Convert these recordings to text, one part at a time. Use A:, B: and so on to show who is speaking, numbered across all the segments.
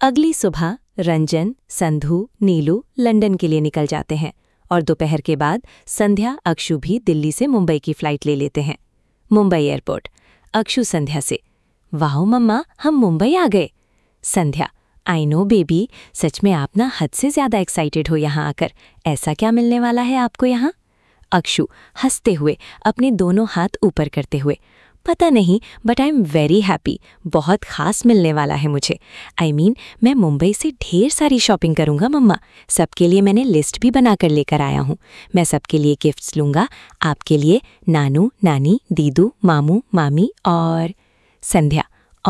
A: अगली सुबह रंजन, संधू, नीलू लंदन के लिए निकल जाते हैं और दोपहर के बाद संध्या, अक्षु भी दिल्ली से मुंबई की फ्लाइट ले लेते हैं। मुंबई एयरपोर्ट। अक्षु संध्या से, वाह मम्मा, हम मुंबई आ गए। संध्या, आई नो बेबी, सच में आप ना हद से ज्यादा एक्साइटेड हो यहाँ आकर। ऐसा क्या मिलने वाला है आपको यहाँ? अक्षु हंसते हुए, अपने दोनों हाथ ऊपर करते हुए, पता नहीं but I am very happy. बहुत खास मिलने वाला है मुझे। आई मीन मैं मुंबई से ढेर सारी शॉपिंग करूंगा मम्मा। सबके लिए मैंने लिस्ट भी बनाकर लेकर आया हूँ। मैं सबके लिए गिफ्ट्स लूंगा। आपके लिए नानू, नानी, दीदू, मामू, मामी और संध्या।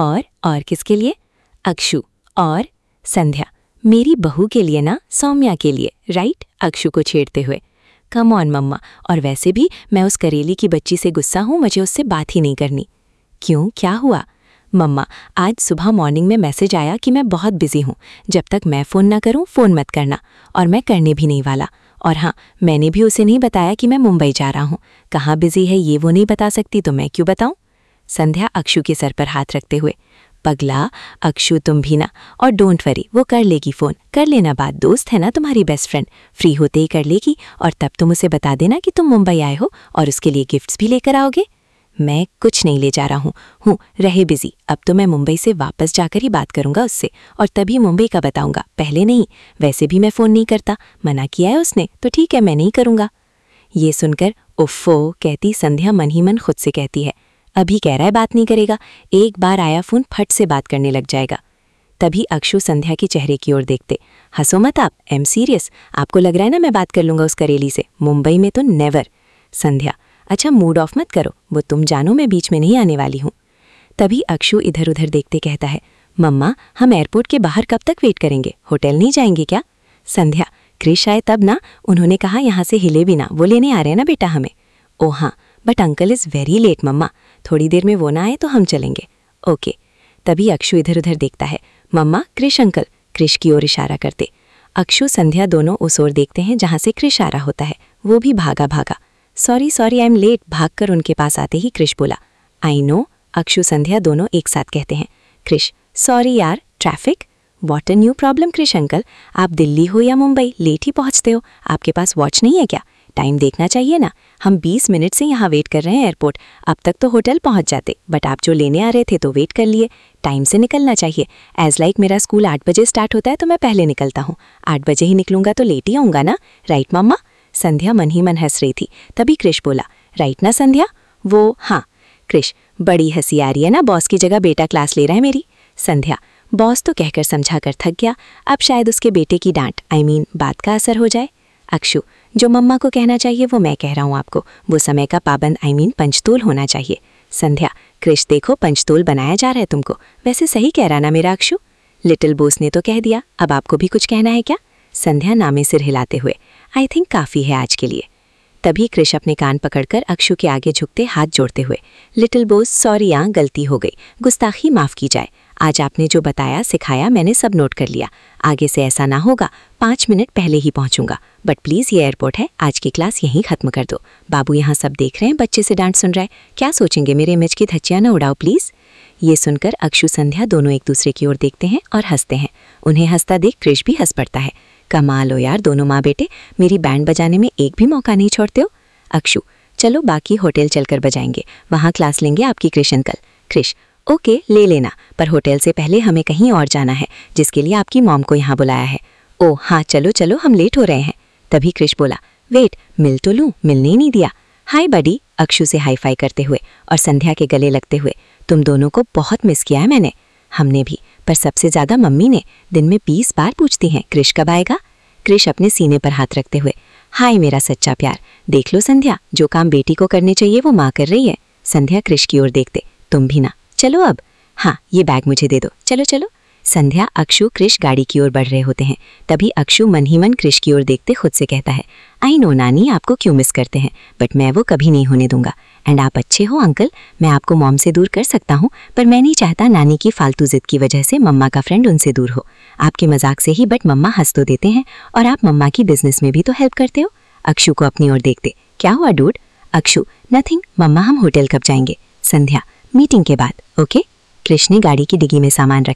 A: और किसके लिए? अक्षु और संध्या, मेरी बहू के लिए ना, सौम्या के लिए, राइट? अक्षु को छेड़ते हुए, कम ऑन मम्मा, और वैसे भी मैं उस करेली की बच्ची से गुस्सा हूँ, मुझे उससे बात ही नहीं करनी। क्यों, क्या हुआ? मम्मा, आज सुबह मॉर्निंग में मैसेज आया कि मैं बहुत बिजी हूँ, जब तक मैं फ़ोन ना करूँ फ़ोन मत करना, और मैं करने भी नहीं वाला। और हाँ, मैंने भी उसे नहीं बताया कि मैं मुंबई जा रहा हूँ। कहाँ बिजी है ये वो नहीं बता सकती तो मैं क्यों बताऊँ? संध्या अक्षु के सर पर हाथ रखते हुए, पगला अक्षु तुम भी ना, और डोंट वरी, वो कर लेगी फ़ोन, कर लेना बात, दोस्त है ना तुम्हारी बेस्ट फ्रेंड, फ्री होते ही कर लेगी। और तब तुम उसे बता देना कि तुम मुंबई आए हो और उसके लिए गिफ्ट्स भी लेकर आओगे। मैं कुछ नहीं ले जा रहा हूँ, रहे बिजी। अब तो मैं मुंबई से वापस जाकर ही बात करूंगा उससे, और तभी मुंबई का बताऊंगा, पहले नहीं। वैसे भी मैं फ़ोन नहीं करता, मना किया है उसने, तो ठीक है मैं नहीं करूंगा। ये सुनकर उफ़्फ़ो कहती संध्या मन ही मन खुद से कहती है, अभी कह रहा है बात नहीं करेगा, एक बार आया फ़ोन फट से बात करने लग जाएगा। तभी अक्षु संध्या के चेहरे की ओर देखते, हंसो मत आप, आई एम सीरियस। आपको लग रहा है ना मैं बात कर लूंगा उस करेली से, मुंबई में तो नेवर। संध्या, अच्छा मूड ऑफ मत करो, वो तुम जानो मैं बीच में नहीं आने वाली हूँ। तभी अक्षु इधर उधर देखते कहता है, मम्मा हम एयरपोर्ट के बाहर कब तक वेट करेंगे, होटल नहीं जाएंगे क्या? संध्या, क्रिश आए तब ना, उन्होंने कहा यहाँ से हिले भी ना, वो लेने आ रहे हैं ना बेटा हमें। ओ हाँ, but uncle is very late मम्मा, थोड़ी देर में वो ना आए तो हम चलेंगे। ओके। तभी अक्षु इधर उधर देखता है, मम्मा क्रिश अंकल, क्रिश की ओर इशारा करते। अक्षु संध्या दोनों उस ओर देखते हैं जहाँ से क्रिश आ रहा होता है। वो भी भागा भागा, sorry sorry I am late, भागकर उनके पास आते ही क्रिश बोला, आई नो। अक्षु संध्या दोनों एक साथ कहते हैं, क्रिश सॉरी यार, traffic. What a new problem Krish uncle, आप दिल्ली हो या मुंबई लेट ही पहुँचते हो, आपके पास वॉच नहीं है क्या? टाइम देखना चाहिए ना। हम 20 मिनट से यहाँ वेट कर रहे हैं एयरपोर्ट, अब तक तो होटल पहुँच जाते, बट आप जो लेने आ रहे थे तो वेट कर लिए। टाइम से निकलना चाहिए। एज लाइक मेरा स्कूल 8 बजे स्टार्ट होता है तो मैं पहले निकलता हूँ, 8 बजे ही निकलूंगा तो लेट ही आऊँगा ना, राइट मम्मा? संध्या मन ही मन हंस रही थी। तभी क्रिश बोला, राइट ना संध्या? वो हाँ। क्रिश, बड़ी हंसी आ रही है ना, बॉस की जगह बेटा क्लास ले रहा है मेरी। संध्या, बॉस तो कहकर समझा कर थक गया, अब शायद उसके बेटे की डांट आई मीन बात का असर हो जाए। अक्षु, जो मम्मा को कहना चाहिए वो मैं कह रहा हूँ आपको, वो समय का पाबंद आई मीन पंचतोल होना चाहिए। संध्या, क्रिश देखो पंचतोल बनाया जा रहा है तुमको, वैसे सही कह रहा ना मेरा अक्षु? लिटिल बॉस ने तो कह दिया, अब आपको भी कुछ कहना है क्या? संध्या नामे सिर हिलाते हुए, आई थिंक काफ़ी है आज के लिए। तभी क्रिश अपने कान पकड़कर अक्षु के आगे झुकते हाथ जोड़ते हुए, लिटिल बॉस सॉरी यहाँ गलती हो गई, गुस्ताखी माफ़ की जाए। आज आपने जो बताया सिखाया मैंने सब नोट कर लिया, आगे से ऐसा ना होगा, 5 मिनट पहले ही पहुंचूंगा। बट प्लीज़ ये एयरपोर्ट है, आज की क्लास यहीं ख़त्म कर दो। बाबू यहाँ सब देख रहे हैं, बच्चे से डांट सुन रहा है, क्या सोचेंगे, मेरे इमेज की धज्जियाँ ना उड़ाओ प्लीज़। ये सुनकर अक्षु संध्या दोनों एक दूसरे की ओर देखते हैं और हंसते हैं। उन्हें हंसता देख क्रिश भी हंस पड़ता है। कमाल हो यार दोनों माँ बेटे, मेरी बैंड बजाने में एक भी मौका नहीं छोड़ते हो। अक्षु, चलो बाकी होटल चलकर बजाएंगे, वहाँ क्लास लेंगे आपकी क्रिश अंकल। क्रिश, ओके ले लेना, पर होटल से पहले हमें कहीं और जाना है, जिसके लिए आपकी मॉम को यहाँ बुलाया है। ओह हाँ चलो चलो, हम लेट हो रहे हैं। तभी क्रिश बोला, वेट मिल तो लूँ, मिलने ही नहीं दिया। हाय बडी, अक्षु से हाई फाई करते हुए और संध्या के गले लगते हुए, तुम दोनों को बहुत मिस किया है मैंने। हमने भी, पर सबसे ज़्यादा मम्मी ने, दिन में 20 बार पूछती हैं क्रिश कब आएगा। क्रिश अपने सीने पर हाथ रखते हुए, हाय मेरा सच्चा प्यार, देख लो संध्या, जो काम बेटी को करने चाहिए वो माँ कर रही है। संध्या क्रिश की ओर देखते, तुम भी ना, चलो अब। हाँ ये बैग मुझे दे दो, चलो चलो। संध्या, अक्षु, क्रिश गाड़ी की ओर बढ़ रहे होते हैं। तभी अक्षु मन ही मन क्रिश की ओर देखते खुद से कहता है, आई नो नानी आपको क्यों मिस करते हैं, बट मैं वो कभी नहीं होने दूंगा। एंड आप अच्छे हो अंकल, मैं आपको मॉम से दूर कर सकता हूँ, पर मैं नहीं चाहता नानी की फालतू जिद की वजह से मम्मा का फ्रेंड उनसे दूर हो। आपके मजाक से ही बट मम्मा हंस तो देते हैं, और आप मम्मा की बिजनेस में भी तो हेल्प करते हो। अक्षु को अपनी ओर देखते, क्या हुआ डूड? अक्षु, नथिंग मम्मा, हम होटल कब जाएंगे? संध्या, मीटिंग के बाद, ओके। क्रिश ने गाड़ी की डिग्गी में सामान रखा।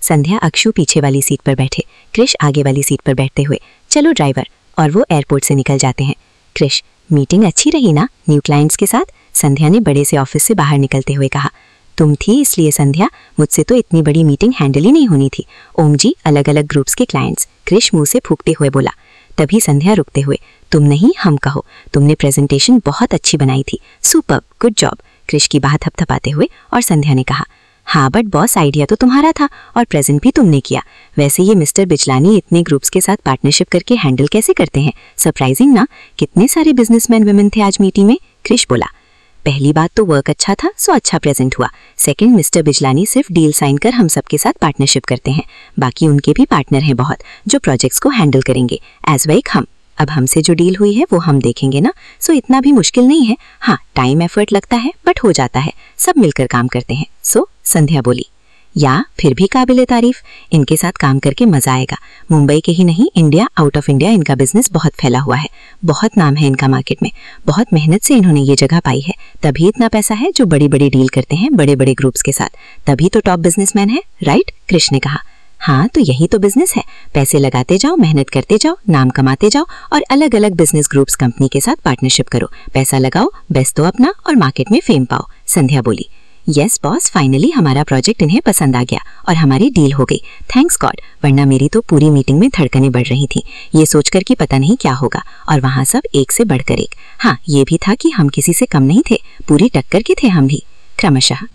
B: संध्या अक्षु पीछे वाली सीट पर बैठे, क्रिश आगे वाली सीट पर बैठते हुए चलो ड्राइवर, और वो एयरपोर्ट से निकल जाते हैं। क्रिश, मीटिंग अच्छी रही ना न्यू क्लाइंट्स के साथ? संध्या ने बड़े से ऑफिस से बाहर निकलते हुए कहा। तुम थी इसलिए संध्या, मुझसे तो इतनी बड़ी मीटिंग हैंडल ही नहीं होनी थी। ओम जी, अलग अलग ग्रुप्स के क्लाइंट्स, क्रिश मुंह से फूंकते हुए बोला। तभी संध्या रुकते हुए, तुम नहीं हम कहो, तुमने प्रेजेंटेशन बहुत अच्छी बनाई थी, सुपर्ब, गुड जॉब, क्रिश की बात थपथपाते हुए। और संध्या ने कहा, हाँ बट बॉस आइडिया तो तुम्हारा था और प्रेजेंट भी तुमने किया। वैसे ये मिस्टर बिजलानी इतने ग्रुप्स के साथ पार्टनरशिप करके हैंडल कैसे करते हैं? सरप्राइजिंग ना, कितने सारे बिजनेसमैन वुमेन थे आज मीटिंग में। क्रिश बोला, पहली बात तो वर्क अच्छा था सो अच्छा प्रेजेंट हुआ। सेकंड, मिस्टर बिजलानी सिर्फ डील साइन कर हम सबके साथ पार्टनरशिप करते हैं, बाकी उनके भी पार्टनर हैं बहुत जो प्रोजेक्ट्स को हैंडल करेंगे एज वेल हम। अब हमसे जो डील हुई है वो हम देखेंगे ना, सो इतना भी मुश्किल नहीं है। हाँ टाइम एफर्ट लगता है बट हो जाता है, सब मिलकर काम करते हैं। सो संध्या बोली, या फिर भी काबिले तारीफ, इनके साथ काम करके मजा आएगा। मुंबई के ही नहीं, इंडिया आउट ऑफ इंडिया इनका बिजनेस बहुत फैला हुआ है, बहुत नाम है इनका मार्केट में, बहुत मेहनत से इन्होंने ये जगह पाई है, तभी इतना पैसा है जो बड़ी बड़ी डील करते हैं बड़े बड़े ग्रुप्स के साथ, तभी तो टॉप बिजनेसमैन है, राइट? कृष्ण ने कहा। हाँ तो यही तो बिजनेस है, पैसे लगाते जाओ, मेहनत करते जाओ, नाम कमाते जाओ और अलग अलग बिजनेस ग्रुप्स कंपनी के साथ पार्टनरशिप करो, पैसा लगाओ, बेस्ट दो अपना और मार्केट में फेम पाओ। संध्या बोली, यस बॉस, फाइनली हमारा प्रोजेक्ट इन्हें पसंद आ गया और हमारी डील हो गई, थैंक्स गॉड, वरना मेरी तो पूरी मीटिंग में धड़कनें बढ़ रही थी, ये सोचकर कि पता नहीं क्या होगा। और वहाँ सब एक से बढ़कर एक। हाँ ये भी था कि हम किसी से कम नहीं थे, पूरी टक्कर के थे हम भी क्रमशः।